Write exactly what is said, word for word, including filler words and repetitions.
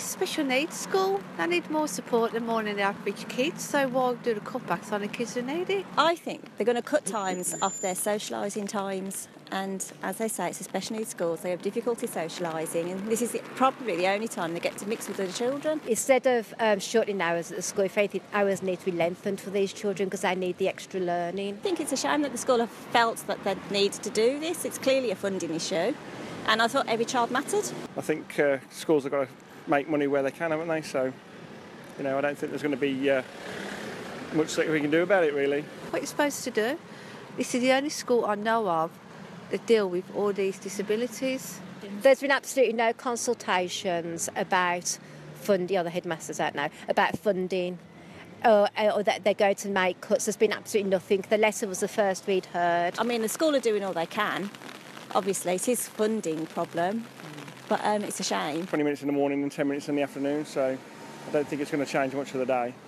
it's special needs school. They need more support than more than the average kids, so why do the cutbacks on the kids who need it? I think they're going to cut times off their socialising times, and as they say, it's a special needs schools. They have difficulty socialising, and this is probably the only time they get to mix with other children. Instead of um, shortening hours at the school, if anything, hours need to be lengthened for these children because they need the extra learning. I think it's a shame that the school have felt that they need to do this. It's clearly a funding issue, and I thought every child mattered. I think uh, schools have got to make money where they can, haven't they? So, you know, I don't think there's going to be uh, much that we can do about it, really. What are you supposed to do? This is the only school I know of that deal with all these disabilities. There's been absolutely no consultations about funding, or the headmasters don't know, about funding, or, or that they're going to make cuts. There's been absolutely nothing. The letter was the first we'd heard. I mean, the school are doing all they can. Obviously, it is a funding problem, but um, it's a shame. twenty minutes in the morning and ten minutes in the afternoon, so I don't think it's going to change much of the day.